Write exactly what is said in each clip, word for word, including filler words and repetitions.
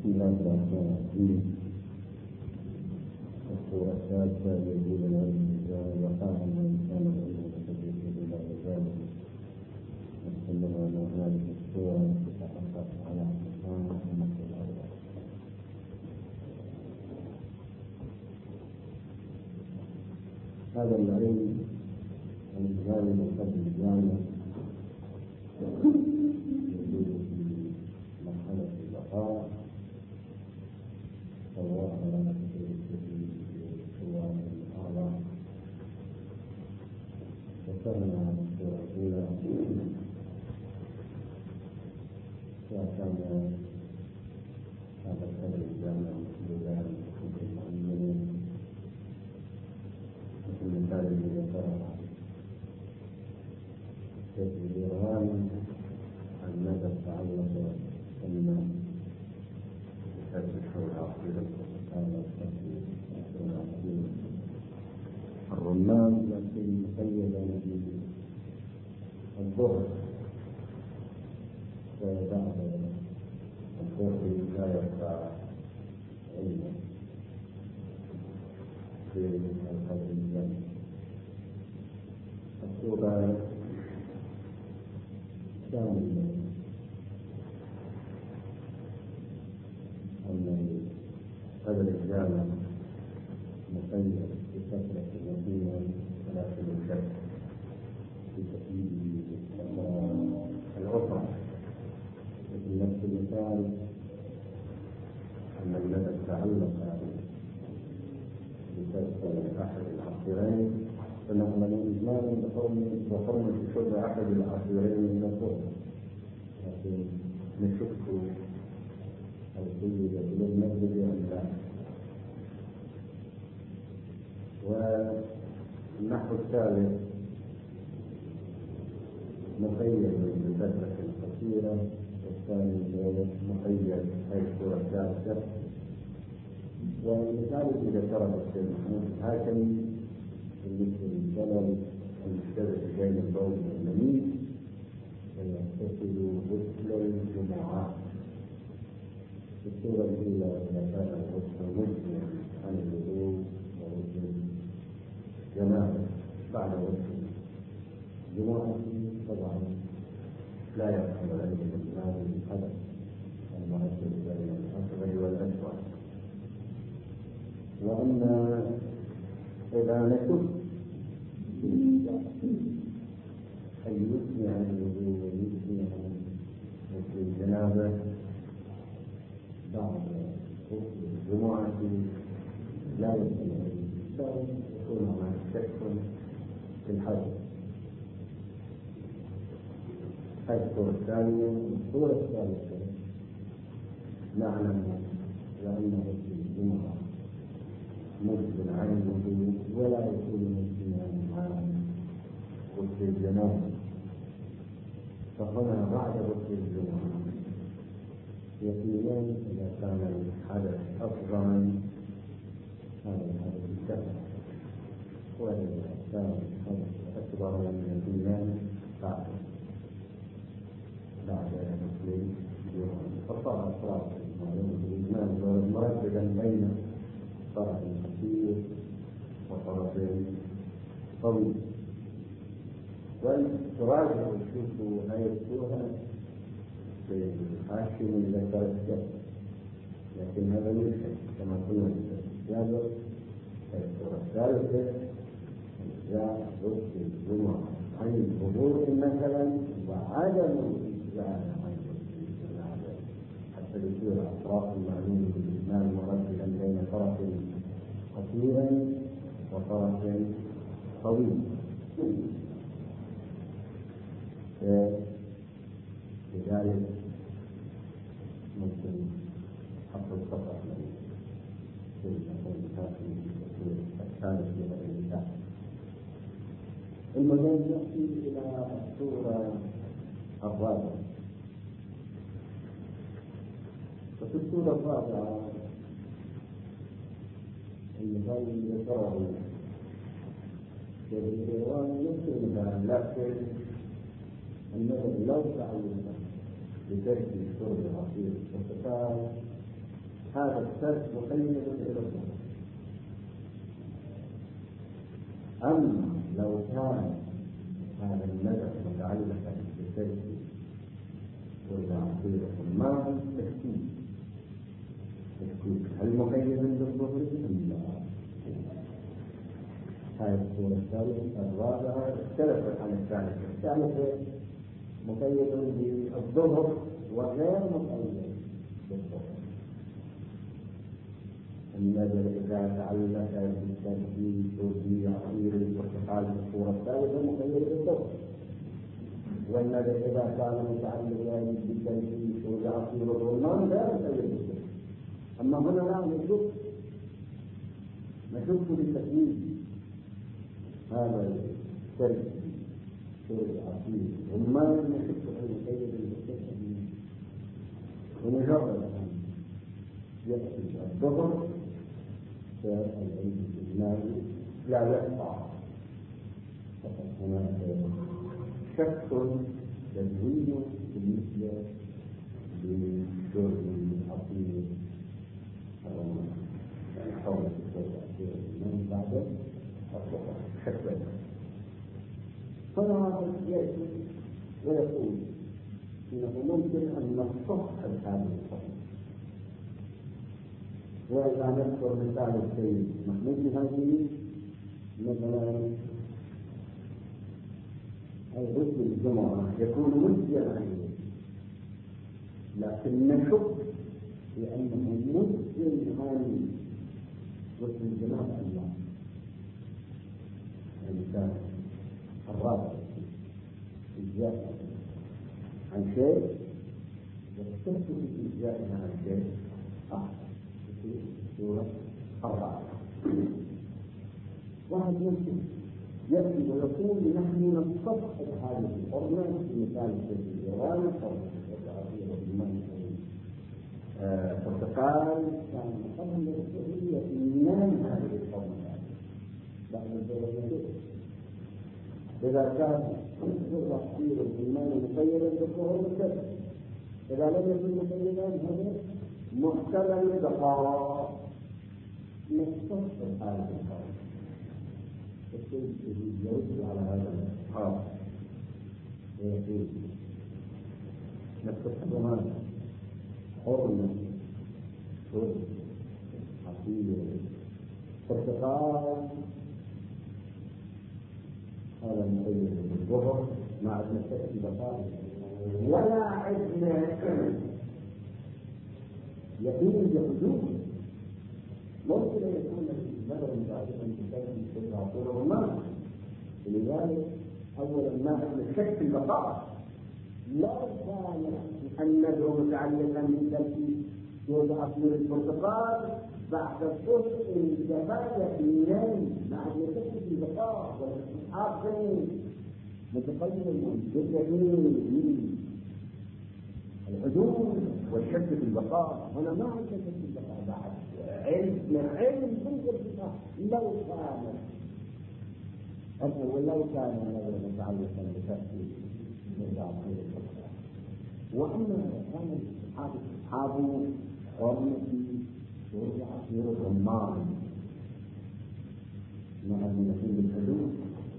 بسم الله الرحمن الرحيم. السورة الثالثة يقول العلم الرجال وقال الإنسان العلم الذي إلى رجاله نستمر على هذه السورة تتحقق على احتقان النص الأول. هذا العلم الإجمالي من قبل الجامع يوجد في مرحلة البقاء سواء في سواء الأعضاء. ذكرنا السورة الأولى وكان هذا القدر الجامع ببيان المؤمنين مثل المثال الذي ذكره الإيران عن مدى التعلق بالناس بفتح العقيدة الرمان لكن مقيدا بالظهر وبعد الظهر لا يبقى علما في القدر الجامع. السورة كان أن قدر الجامع مقيد بفترة المدينة ولكن الشك في تقييد الأخرى. مثل نفس المثال أن الذي تعلق بفترة أحد العصرين فنعمل إجمالا بحرمة شرب أحد العصرين من الظهر، لكن نشك هل سيد بلد مسجد أم لا. والنحو الثالث مقيد بفترة قصيرة والثاني مقيد حيث الثالثة. والمثال الذي ذكره الشيخ محمود الحاكمي بالنسبة للجلل المشترك بين البول والمني فيغتسل غسل الجمعة. في السورة الأولى إذا كان الغسل مجزئا عن الوضوء وغسل الجنابة بعد غسل الجمعة طبعا لا يفهم العلم الإسلام بالحدث المؤثر بين الأصغر والأكبر. وأما إذا نشك أن يثني عن الوضوء ويثني عن غسل الجنابة بعد غسل الجمعة لا يثني عن الإنسان يكون هناك شك في الحدث. الصورة الثانية الصورة الثالثة نعلم بأن غسل الجمعة مسلم عن الوضوء ولا يكون مسلما عن غسل الجنابة، فهنا بعد غسل الجمعة يقينا إذا كان الحدث أصغرا هذا الحدث انتهى، وإذا كان الحدث أكبر يقينا بعد بعد غسل الجمعة. فصار أطراف الإيمان مرتبا بين طرف خفيف وطرف طويل. والتراجع وشوفوا هاي السورة في الحاشية من ذكر السبب، لكن هذا يشهد كما قلنا في السابق السورة الثالثة إجزاء غسل الجمعة عن الوضوء مثلا وعدم الإجزاء عن غسل الجنابة حتى يصير أطراف المعلوم بالإجمال مرتبا بين طرف قصير وطرف طويل. لذلك ممكن حط الخطأ في الثالث في هذا المثال. المهم نأتي إلى السورة الرابعة. وفي السورة الرابعة المثال الذي ذكره الإيران يمكن لكن أنه لو تعلم بترك شرب العصير والسكر هذا السرد مقيد إلى الظهر. أما لو كان هذا الندى متعلقا بالسرد والعصير والماء تشكيك تشكيك هل مقيد بالظهر أم لا؟ هذه الصورة الثالثة الرابعة اختلفت عن الثالثة. الثالثة مقيد بالظهر وغير مقيد بالظهر. النذر إذا تعلق بالتسبيح وبعصير البرتقال في الصورة الثالثة مقيد بالظهر، والنذر إذا كان متعلقا بالتسبيح وبعصير الرمان لا مقيد بالظهر. أما هنا لا نشك نشك بالتسبيح هذا السرد والعصير وما نشك أن مقيد بالظهر، ومجرد أن يأتي الظهر فالعلم الإجمالي لا يقطع. فقط هناك شك تدوين بالنسبة لشرب العصير يعني حول العصير من بعد الظهر شك. فهذا يأتي ويقول إنه ممكن أن نصح هذه الحكم. وإذا نذكر مثال السيد محمود الهاشمي مثلا غسل الجمعة يكون مجزئا عليه، لكن نشك بأنه مجزئ عن غسل الجمعة الله. المثال الرابع إجزاء عن شيء يختلف في إجزائها عن شيء آخر. سورة الرابعة واحد يمكن يأتي ويقول نحن نصحح هذه الحرمة في مثال الإيران العربية والإيمان البرتقال كان قبل السعودية من هذه الحرمة بعد الدولة. إذا كان التحصيل الإيمان مقيدا بالظهور والكذب، إذا لم يكن مقيدا هذا محتمل البقاء نصف هذه الحرب. السيد يرد على هذا الحرب ويقول نصف هذا حرمة شرب عصير برتقال هذا مقيد بالظهر مع نصف البقاء، ولا عندنا يقين بحدود. ممكن أن يكون البلد متعلقا بشيء في العصير والماء، لذلك أولا ما عندنا شك في البقاء. لا كان النذر متعلقا بالتلفيز وبعصير البرتقال بعد الظهر انتهى يقينا ما عندنا شك في البقاء والاستحقاق متقيد باليقين الحدود والشك في البقاء. هنا ما عندنا شك في البقاء بعد علم علم بالارتقاء. لو كان ولو كان هذا متعلقا بتفسير العصير البرتقال، واما كان اصحاب اصحابه حرمه شرب عصير الرمان مع المنافين بالحدود،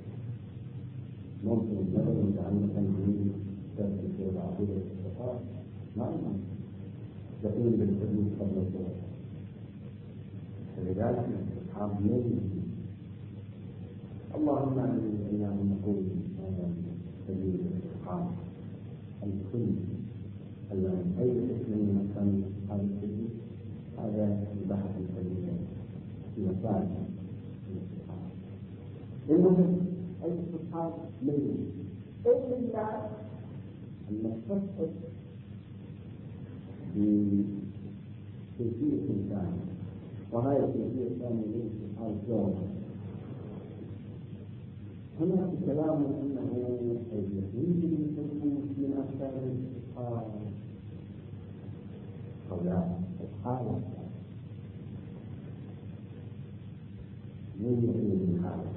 ممكن النظر متعلقا بتفسير العصير البرتقال ما يمكن يقين بالحدود قبل الظهر. فلذلك أصحاب مين اللهم إنا نقول هذا سبيل الإصحاب الكل الذي أي اسم من أسماء هذا السبيل هذا البحث السبيل في مسائل الاصحاب. المهم أي اصحاب مين إلا أن نستفسر بكيفية ثانية، وهذه الكيفية الثانية ليس في حال الجواب. هناك كلام أنه اليقين بالحدود من أسباب الاصحاب أو لا الحالة من يقين بالحالة.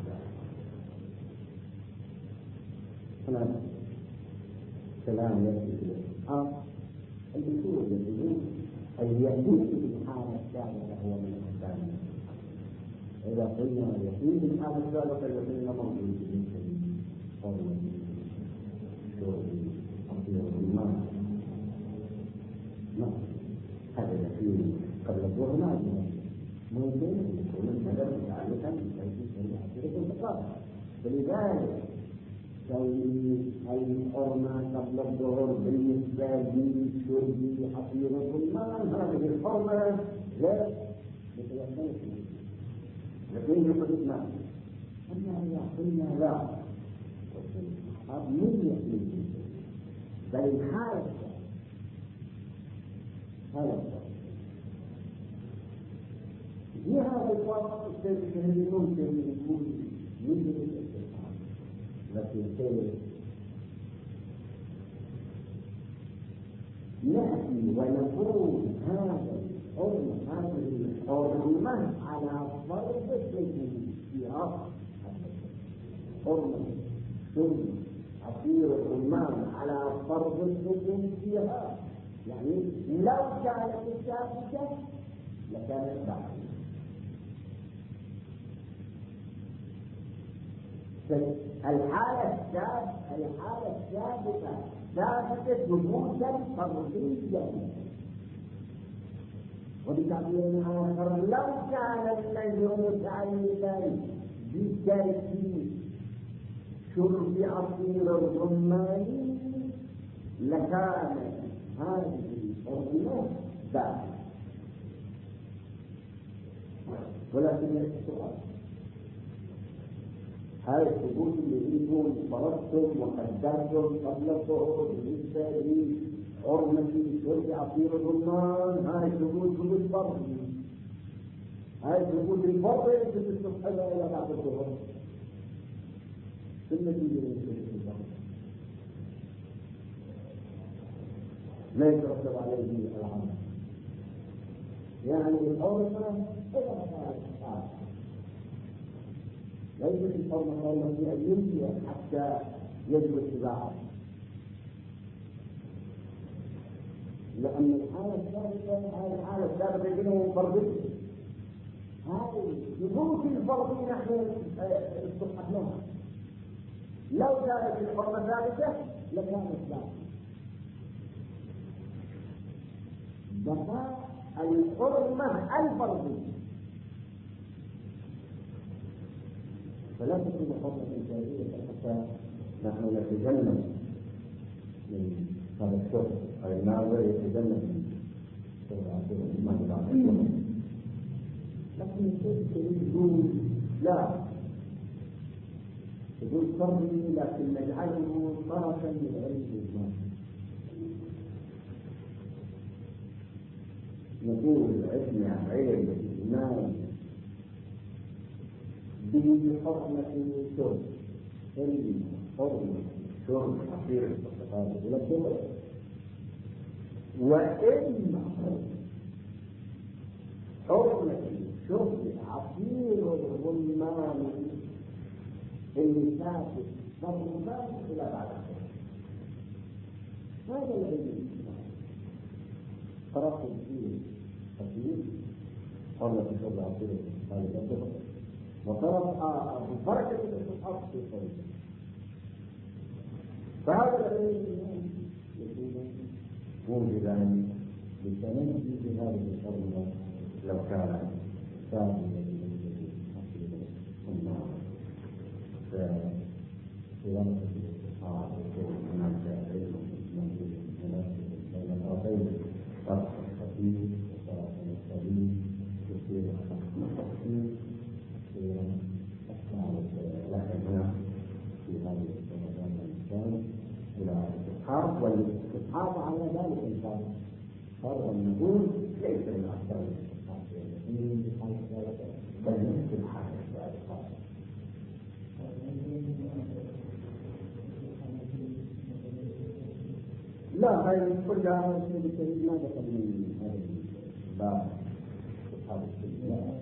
هناك كلام يأتي في الاصحاب الأصول يقولون اليقين بالحالة السابقة هو من الثاني. إذا قلنا يقين الحالة السابقة يقين موجود في حرمة شرب عصير الرمان. نعم هذا يقين قبل الظهر ما ممكن يكون المدر متعلقا بشيء عصير الفقار. فلذلك كون الحرمة قبل الظهر بالنسبة لشرب عصير الرمان هذه الحرمة لا يتيقن فيها. لكن يقول نعم أما إذا قلنا لا هذا من يقين بل الحالة هذا في هذا الوقت الذي ممكن يكون مثل الاستقامة لكن كيف نأتي ونقول هذا الحرمة هذه الحرمة على فرض السياق حرمة شرب عصير الرمان على فرض السياق. يعني لو كانت السابقة لكانت بعد. الحالة السابقة الحالة السابقة ثابتة ثبوتا فرضيا. وبتعبير آخر لو كان النهي متعلقا بترك شرب عصير الرمان لكان هذه الحرمة بعد. ولكن السؤال هذا الثبوت اللي يكون فرضتم وقدرتم قبل الظهور بالنسبة لحرمة شرب عصير الرمان هذا الثبوت ثبوت فرضي. هذا الثبوت الفرضي يجب الصبح إلى بعد الظهر. ثم تيجي من الظهر لا يترتب عليه العمل. يعني الحرمة إذا كانت ليس في الحرمة حرمة أن يمشي حتى يجب اتباعه. لأن الحالة السابقة هذه الحالة السابقة بينهم فرضية. هذه ثبوت الفرض نحن استحقناها. لو كانت الحرمة ثابتة لكانت ثابتة. بقاء الحرمة الفرضية فلا تكون حرمة جاهلية حتى نحن نتجنب من هذا الشرب أي الناظر يتجنب من شرب عصير الرمان بعد. لكن تقول لا تقول صري لكن نجعله طرفا من علم الإسلام. نقول عندنا علم الإيمان بحرمة شرب علم حرمة شرب عصير البرتقال إلى الظهر. وإن حرمة شرب عصير الرمان اللي ثابت فرضان إلى بعد الظهر. هذا العلم طرف الدين خفيف حرمة شرب عصير البرتقال إلى الظهر. وطرف آخر بركة الإسحاق في طريقه. فهذا العلم موجودا بالتنجي في هذه الحرمة لو كان ثابتا ثم فصيانة الإسحاق يكون هناك علم موجود مناسب بين الطرفين طرف خفيف وطرف مستقيم يصير خفيف لكن هنا في هذه الرمضان الإنسان إلى الإسحاق والإسحاق على ذلك الفرض فرض النقول ليس من أكثر الإسحاق من بل نفس الحاجة والإسحاق. لا هذه كلها شيء بالتالي ما دخل من هذا الباب أصحاب السنة.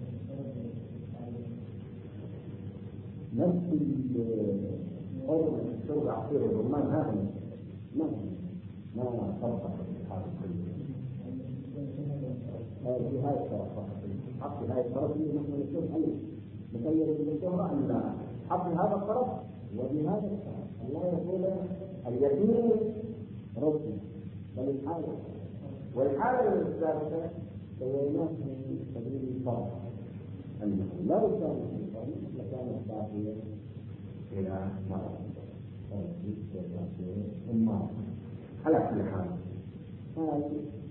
نفس الحرمة الشرب عصير الرمان هذا ما ما فرق في حال الكل. في هذه الطرف حط في هذه الطرف نحن نشوف هل مخير بالشهرة أم لا حط في هذا الطرف وفي هذا الطرف لا يكون اليقين ركن بل الحالة والحالة الثالثة سويناه في تدريب الفرق أنه لو كان في الفرق لكان الباقي إلى مرض ثم على كل حال هذه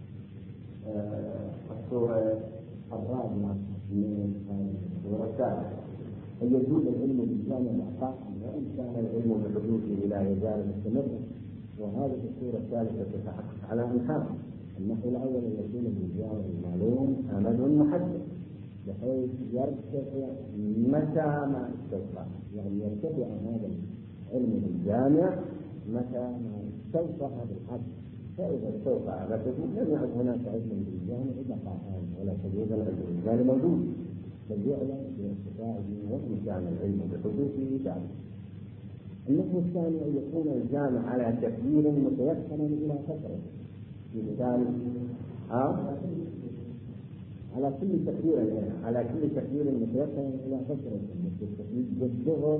الصورة الرابعة من الصورة الثالثة يجوز العلم بالجامع الأحقاق وإن كان العلم بحدوثه لا يزال مستمرا وهذه الصورة الثالثة تتحقق على أنحاء النحو الأول يكون بالجامع المعلوم أمد محدد بحيث يرتفع متى ما استوفى يعني يرتفع هذا العلم بالجامع متى ما استوفى هذا الحد فإذا استوفى عبثه لم يعد هناك علم بالجامع بقى ولا تجوز العلم موجود بل يعلم بارتفاعه وإن كان العلم بحدوثه جامع. النحو الثاني أن يكون الجامع على تكبير متيسر إلى فترة مثال أو على كل تكبير يعني على كل تكبير متيسر إلى فترة مثل التكبير بالظهر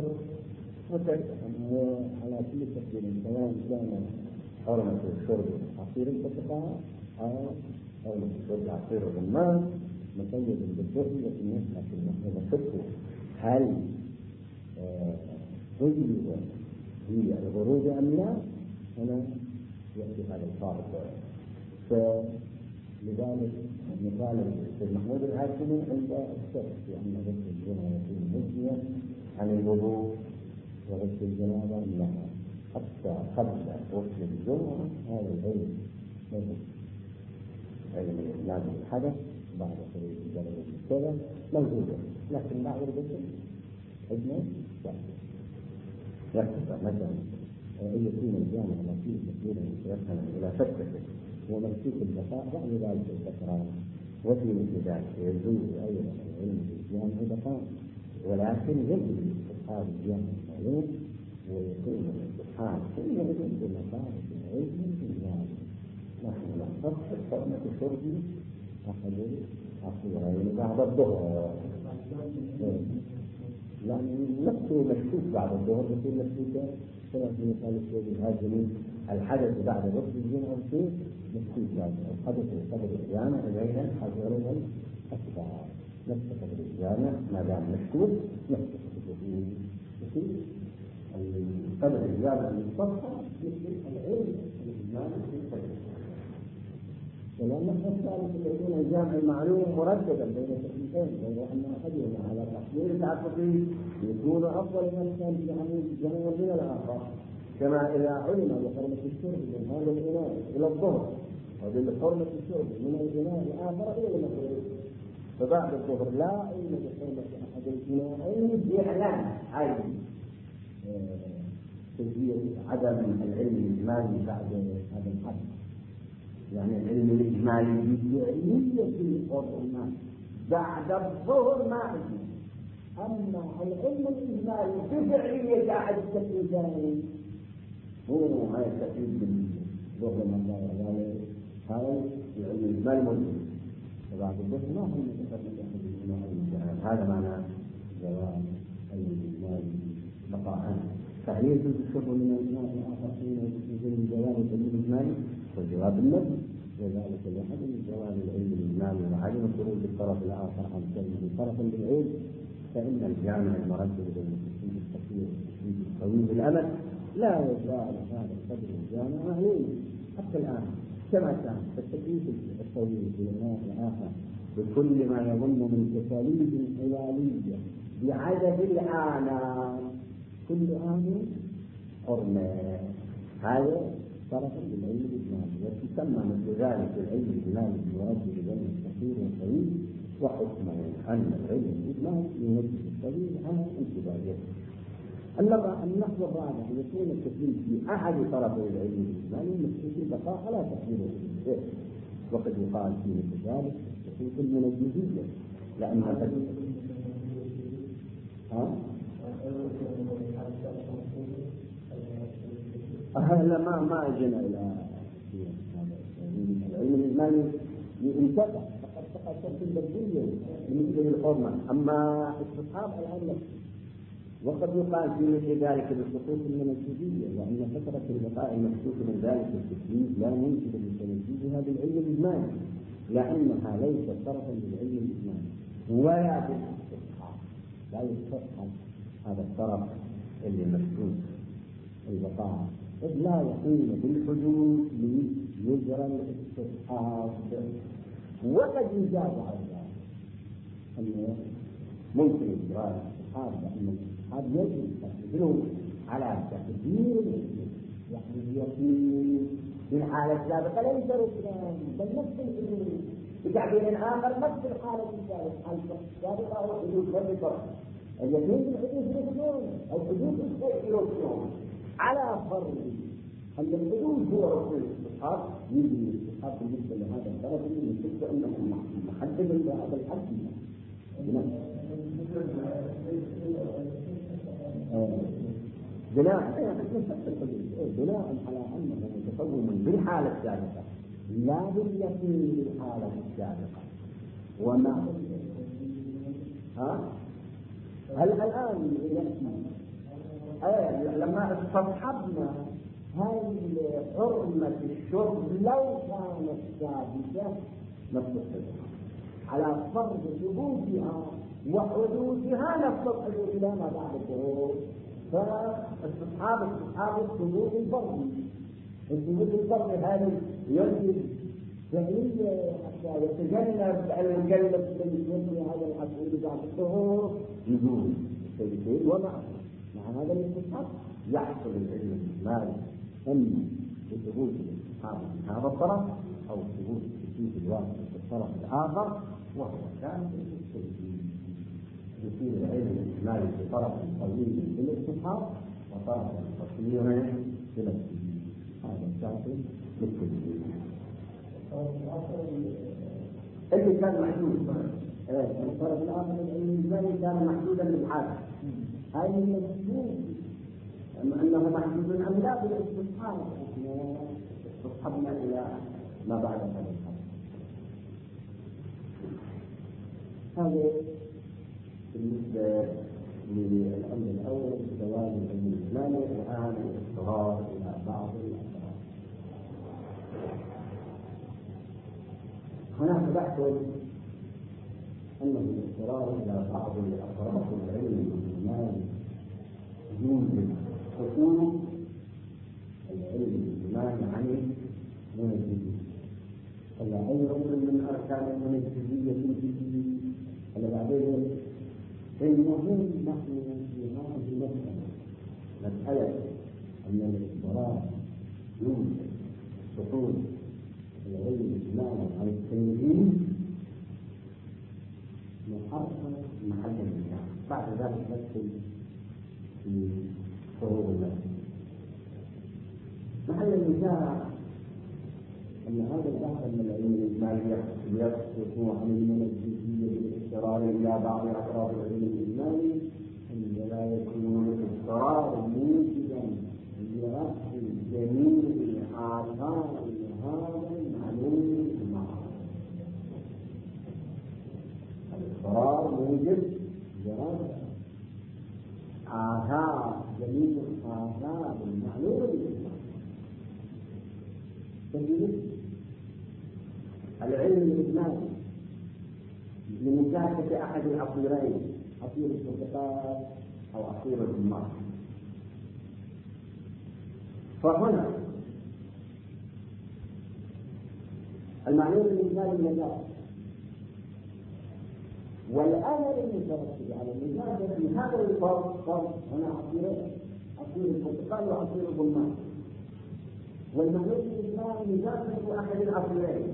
وعلى كل تكبير سواء كان حرمة الشرب عصير البرتقال أو حرمة الشرب عصير الرمان مقيد بالظهر وإنها في المحمد الفقه هل تجب هي الغروب أم لا؟ هنا يأتي هذا الفارق. فلذلك مثال السيد محمود الهاشمي عند الشرط بأن غسل الجنابة يكون مجزيا عن الوضوء وغسل الجنابة لا حتى قبل غسل الجمعة هذا العلم علم لازم الحدث بعد خروج الجنابة السبب موجودة لكن بعد الغسل عندنا يرتفع مثلا أن يكون الجامع مكتوب تكبيرا متيسرا إلى فترة ومكتوب البقاء بعد ذلك التكرار وفي مثل ذلك يجوز أيضا العلم بالجامع بقاء ولكن يجب استحقاق الجامع المعلوم ويكون الاستحقاق حينئذ بمصارف العلم بالجامع نحن نختص حرمة الشرب أحد العصيرين بعد الظهر يعني نفسه مشكوك بعد الظهر يكون مشكوكا كما في مثال الشيخ الهاشمي الحدث بعد غسل الجمعة شيء مشكوك بعد الحدث قبل الجامع بين الحجرين الأكبر نفس قبل الجامع ما دام مشكوك نفس قبل قبل الجامع المصطفى مثل العلم الإجمالي في الحدث ولأن الثالث يكون الجامع المعلوم مرددا بين التكليفين غير أن أحدهما على تحصيل تعاطفه يكون أفضل من كان في عمود الجمع من الآخر كما إذا علم بحرمة الشرب من هذا الإناء إلى الظهر وبحرمة الشرب من الإناء الآخر إلى المغرب فبعد الظهر لا علم بحرمة أحد الإناءين بإعلان عين تجديد عدم العلم الإجمالي بعد هذا الحد يعني العلم الإجمالي بفعلية الحرمة بعد الظهر ما علم أما العلم الإجمالي بفعلية أحد التكليفين هو ما يستفيد بالظهر من الله يعني هذا العلم الإجمالي موجود وبعد الظهر ما هو متفرد أحد الإجمالي هذا معنى جواب العلم الإجمالي بقاء فهل يجوز الشرب من الإناء الآخر حين يجوز جواب العلم الإجمالي والجواب النفي وذلك لعدم جواز العلم الإجمالي وعدم خروج الطرف الآخر عن كلمة طرف بالعلم فإن الجامع المردد بالتشديد الكثير والتشديد الطويل الأمد لا يزال هذا القدر الجامع معلوم حتى الآن كما كان التكليف الطويل في الماء الآخر بكل ما يظن من تكاليف حلالية بعدد الآن كل آن حرمة هذا طرفا للعلم الإجمالي وتسمى مثل ذلك العلم الإجمالي يؤدي لعلم كثير وطويل وحكمه أن العلم الإجمالي ينجز الطويل عن انتباهيته. النحو الرابع يكون التكليف في أحد طرفي العلم الإجمالي مثل بقاء على تحديد العلم وقد يقال في مثل ذلك خصوصا من الجزئية لأن ها أهلا ما ما أجينا إلى هذا العلم الإجمالي ينتبه فقد تشكل بديل بالنسبة للحرمة. أما استصحاب الآن نفسه، وقد يقال في مثل ذلك بالخصوص المنسوبية، وأن فترة اللقاء المكشوف من ذلك التكليف لا يمكن لتنفيذها بالعلم الإجمالي، لأنها ليست طرفا للعلم الإجمالي، ولا بالاستصحاب لا يستصحب هذا الطرف اللي مكشوف البقاء، إذ لا يقوم بالحدود ليجرى الاستصحاب. وقد يجاب على ذلك أنه ممكن إجراء الاستصحاب، لأن الاستصحاب يجب تقديره على تقدير يعني اليقين بالحالة السابقة ليس ركنا بل نفس الحدود. بتعبير آخر نفس الحالة السابقة أو حدود فرق اليقين بالحدود ركنون أو حدود الشيء ركنون، على فرض أن الحدود هو ركن الاستصحاب. يجب الاستصحاب بالنسبة لهذا الطرف من الفكرة أنه محدد لهذا الحد بناء بناء على أنه متقوم بالحالة السابقة لا باليقين بالحالة السابقة. وما ها هل الآن أيه لما استصحبنا هذه حرمة الشرب لو كانت ثابتة نفس على فرض ثبوتها وحدوثها نفس إلى ما بعد الظهور، فاستصحاب استصحاب الثبوت الفردي. الثبوت الفردي هذا يجب فعليا حتى يتجنب المكلف بالنسبة هذا الحصول بعد الظهور نزول السيدين. ومع مع هذا الاستصحاب يحصل العلم الإجمالي إما بثبوت الاستصحاب من هذا الطرف أو ثبوت التكليف الواقع في الطرف الآخر، وهو كان في التسجيل. يصير العلم الإجمالي في طرف طويل بالاستصحاب وطرف قصير بالتسجيل. هذا الشاطئ بالتسجيل اللي كان محدود. الطرف الآخر من العلم الإجمالي كان محدودا للحاجة. هذه المسؤول أنه محدود أم لا بالاستصحاب. استصحبنا إلى ما بعد هذا الحد. هذا بالنسبة للأمر الأول بزواج العلم الإجمالي. الآن الاضطرار إلى بعض الأسرار. هناك بحث أنه الاضطرار إلى بعض الأسرار العلم الإجمالي يوجد حصول العلم الإجمالي عن المنهجية. فلا أي ركن من أركان المنهجية الفقهية اللي بعدين المهم نحن في هذه المسألة مسألة أن الاضطرار يوجد حصول العلم الإجمالي عن التنجيم محرم محل النزاع. بعد ذلك ندخل في فروض الناس. محل النزاع أن هذا البحث من العلم الإجمالي يصف عن المنهجية بالاضطرار إلى بعض أطراف العلم الإجمالي أن لا يكون الاضطرار موجبا لرفع جميع آثار هذا المعلوم بالمعارف. الاضطرار موجب لرفع آثار جميع آثار المعلوم بالمعارف. العلم الإجمالي لمشاركة أحد العصيرين، عصير البرتقال أو عصير الرمان. فهنا المعلوم الإجمالي النجاة، والأمر المترتب على النجاة في هذا الفرق هنا عصيرين، عصير البرتقال وعصير الرمان. والمعلوم الإجمالي نجاسة أحد العصيرين.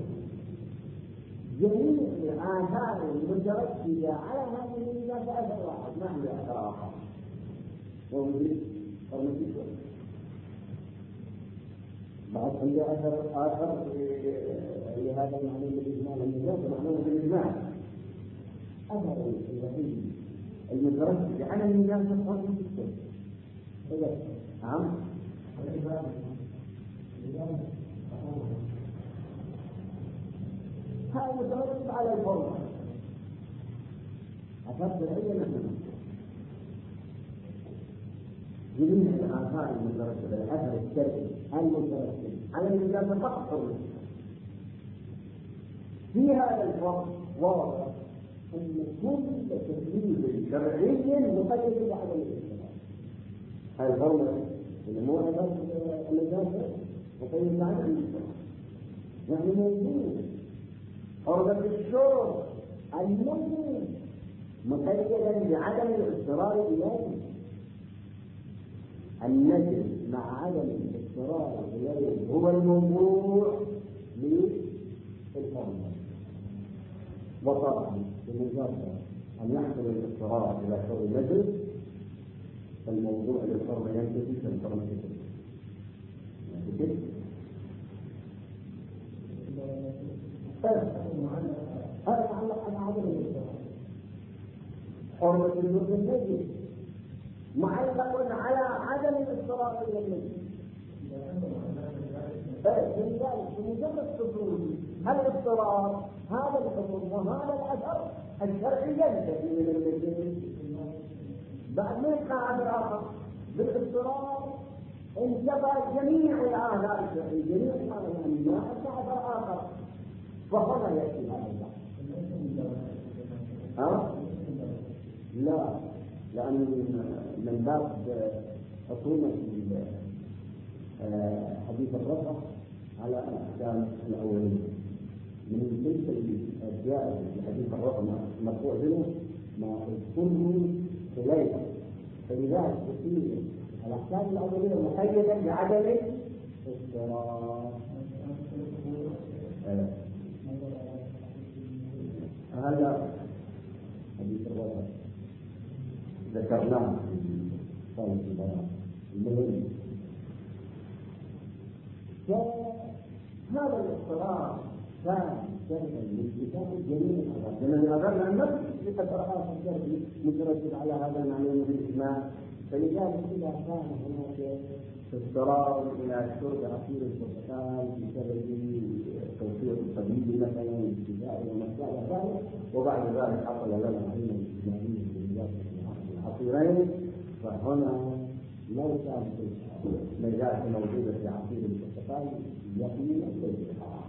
جميع الآثار المترتبة على هذه النجاسة أثر واحد ما هي أثر آخر، ووجد فرمسيكون بعض عنده أثر آخر لهذا المعلوم الإجمالي النجاسة معلوم بالإجمال. أثر الوحيد المترتب على النجاسة فرمسيكون. نعم هذا مترتب على الحرمة. أثر شرعية مثلا جميع الآثار المترتبة الأثر الشرعي المترتب على النجاسة فقط حرمة. في هذا الفرق واضح أن كل تكليف شرعي مقيد بعدم الاستثناء. هذا الحرمة اللي مو أثر النجاسة مقيد بعدم الاستثناء، يعني موجود. حرمة الشرب الموجود مقيدا بعدم الاضطرار إليه. النجس مع عدم الاضطرار إليه هو الموضوع للحرمة. وطبعا بمجرد أن يحصل الاضطرار إلى شرب النجس فالموضوع للحرمة ينتهي كالحرمة كده. هذا يتعلق على عدم الاضطرار. حرمة النجس النجس معلق على عدم الاضطرار الى النجس. فلذلك بمجرد حصول الاضطرار هذا الحكم وهذا الاثر الشرعي ينتهي من النجس. بعد ما يبقى اثر اخر بالاضطرار انتفى جميع الاثار الشرعيه، جميع ما ما يبقى اثر اخر، فهنا ياتي هذا البحث. ها؟ لا، لأن من باب حكومة حديث الرفع على الأحكام الأولية من تلك الأشياء في حديث الرفع مرفوع منه ما يذكره إليه، فلذلك تصير الأحكام الأولية مقيدة بعدم اضطرار. هذا حديث الرفع ذكرناه في صالح البراء المهم. فهذا الاضطرار كان سببا لاتفاق جميع الاثار، لان الاثار لم نفس اثر الشرعي مترتب على هذا المعلوم بالاجماع. فلذلك اذا كان هناك اضطرار الى شرب عصير البرتقال بسبب توفير الطبيب مثلا ابتداء وما شابه ذلك، وبعد ذلك حصل لنا علم اجمالي عصيرين، فهنا لو كانت النجاسة موجودة في عصير البرتقال يقين الحرام.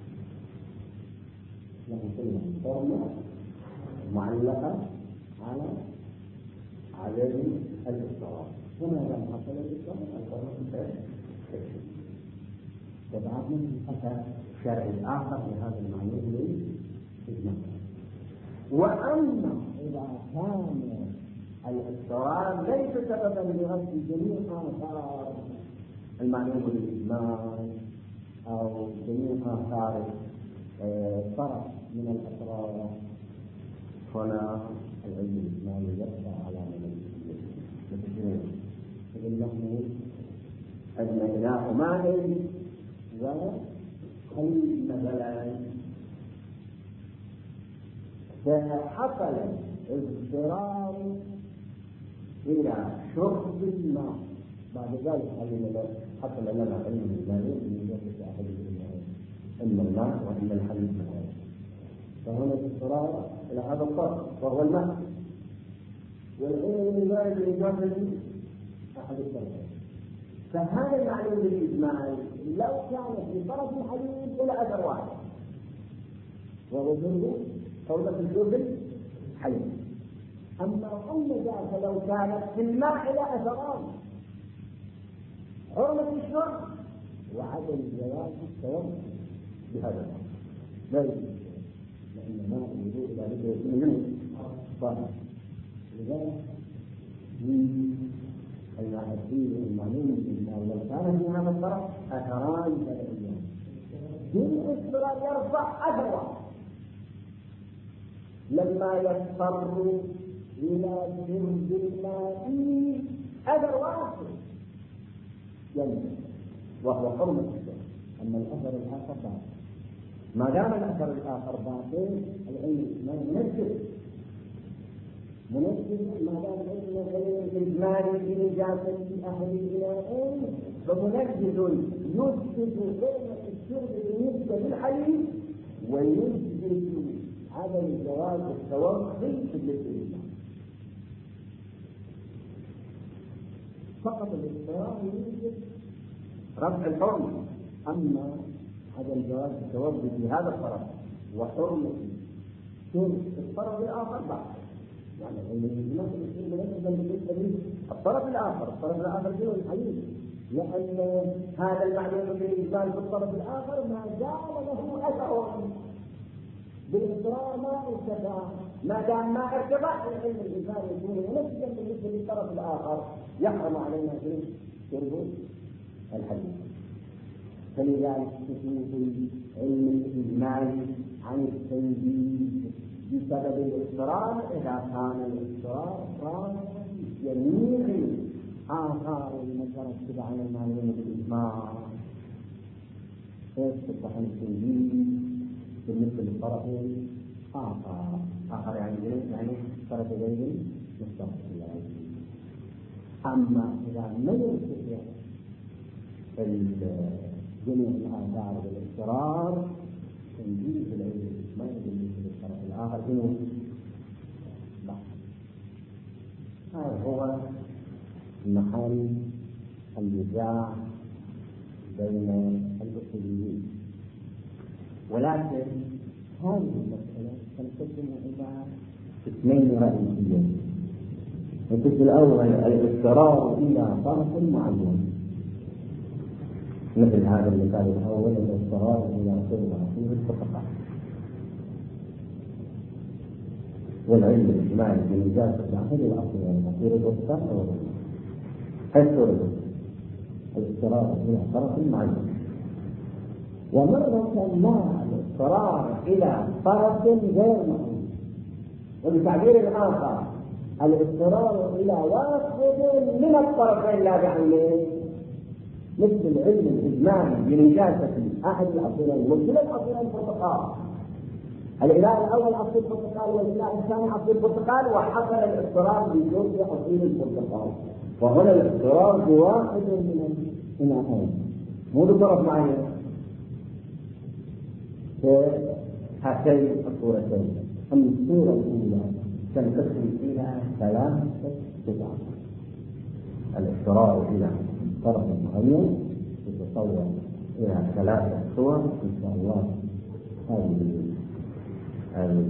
نحن قلنا الحرمة معلقة على عدم الاضطرار. هنا لم حصل الاضطرار الحرمة انتهت. وبعدنا الأثر الشرعي الآخر لهذا المعلوم للإجماع. وأما إذا كان الاضطرار ليس سببا لغسل جميع آثار المعلوم بالإجماع أو جميع آثار طرف من الأسرار، هنا العلم الإجمالي يبقى على من المسلمين. فإنه أجمعناه ماء وخليل مثلا، فحصل اضطرار إلى شرب الماء، بعد ذلك حصل لنا علم الماء من جهة أحد العلماء إما الماء وإما الحليب مثلا. فهنا اضطرار إلى هذا الطرف وهو الماء، والعلم الماء من جهة أحد الطرفين. فهذا المعلوم بالإجماع لو كان في طرف الحليب إلى أثر واحد وهو شرب حرمة الشرب الحليب. أما النجاسة لو كانت في الماء إلى أثران، حرمة الشرب وعدم جواز التوضؤ بهذا الأمر لا يجوز، لأن ماء الوضوء إذا بده يكون منه طاهر. لذلك الحديث المعلوم بالإجماع لو كان في هذا الطرف أثران فرعيان بالاضطرار يرفع أثر واحد، لما يضطر إلى شرب الماء أثر واحد ينزل وهو حرمة الشرب. أما الأثر الآخر باطل. ما دام الأثر الآخر باطل العلم منزل منزل ما دام العلم الإجمالي بنجاسة أحد الإناءين فمنزل يثبت حرمة الشرب بالنسبة للحليب ويثبت عدم جواز التوقي في الاستثناء. فقط الاضطرار يوجد رفع الحرمة، أما عدم جواز التوقي في هذا الطرف وحرمة شرط الطرف الآخر بعد، يعني المثل بالنسبة للطرف الآخر، الطرف الآخر فيه الحديث، لأن هذا المعلوم بالإجمال في الطرف الآخر ما زال له أثر بالاضطرار ما ارتفع، ما دام ما ارتفع العلم الإنسان يكون نفسا بالنسبة للطرف الآخر يحرم علينا في شرب الحديث. فلذلك سقوط علم الإجمال عن التنجيز بسبب الاضطرار إذا كان الاضطرار راجعا جميع آثار المترتبة على المعلومة بالإجمال، يصبح التنجيز بالنسبة للطرفين آخر آخر يعني يعني طرف غير مستقل. أما إذا لم يستطيع جميع الآثار بالاضطرار تنجيز العلم الإجمالي بالنسبة للطرف الآخر جنوب. هذا هو محل النزاع بين الأصوليين، ولكن هذه المسألة تنقسم إلى قسمين رئيسيين. القسم الأول الاضطرار إلى طرف معين، مثل هذا المثال الأول الاضطرار إلى صلة في الفقهاء، والعلم الإجمالي بنجاسة العقل الأصلي أصير الوسطى أو حيث الاضطرار إلى طرف معين. ومرة ما الاضطرار إلى طرف غير معين، وبتعبير آخر الاضطرار إلى واحد من الطرفين لا بعينه، مثل العلم الإجمالي بنجاسة أحد الأصلين وكلا الأصلين البرتقال، الإله الأول أصل البرتقال والإله الثاني أصل البرتقال، وحصل الاضطرار بجزء أصيل البرتقال، وهنا الاضطرار بواحد من الإناثين مو بطرف معين في هاتين الصورتين. أما الصورة الأولى تنقسم إلى ثلاثة قطع، الاضطرار إلى طرف معين يتصور إلى ثلاثة صور إن شاء الله. هذه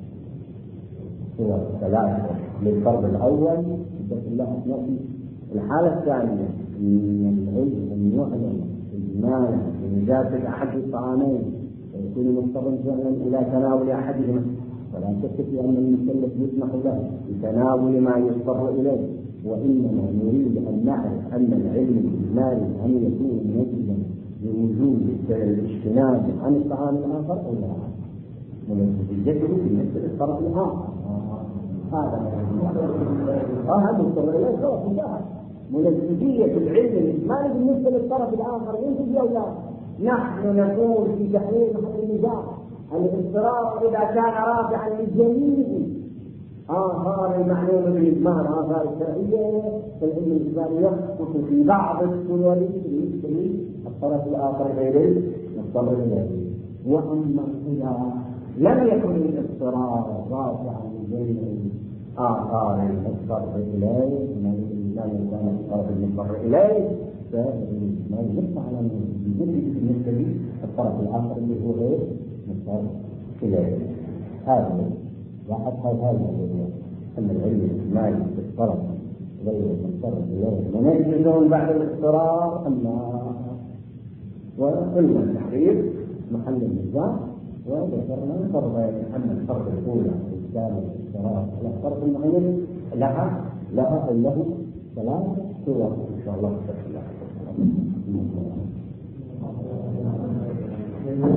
الصور الثلاثة للفرد الأول الله نأتي الحالة الثانية من العلم أن يعلم إجمالا بنجاسة أحد الطعامين ويكون مضطرا فعلا إلى تناول أحدهما، ولا شك في أن المكلف يسمح له بتناول ما يضطر إليه، وإنما نريد أن نعرف أن العلم الإجمالي هل يكون نتيجة لوجود الاجتناب عن الطعام الآخر أو لا، ونتيجته بالنسبة للطرف الآخر. هذا هذا مضطر إليه خلاص انتهى. منتجية العلم الإجمالي بالنسبة للطرف الآخر ينتج أو لا. نحن نقول في تحرير محل النزاع الاضطرار إذا كان رافعا للجميع آثار المعلومة بالإجمال آثار الشرعية، فالعلم الإجمالي يخصص في بعض الصور بالنسبة للطرف الآخر غير مضطر إليه. وأما إذا لم يكن الاضطرار رافعا للجميع آثار المضطر إليه، لم يكن الطرف المضطر إليه، فالإجمال يقطع على بالنسبة للطرف الآخر اللي هو غير مضطر إليه. هذا واحد هذا أن العلم الإجمالي في الطرف غير مضطر إليه ونجدون بعد الاضطرار أما وقلنا التحرير محل النزاع، وذكرنا فرضين. أما الفرض الأولى كان الاضطرار على الطرف المعين لها لها له ثلاثة صور إن شاء الله.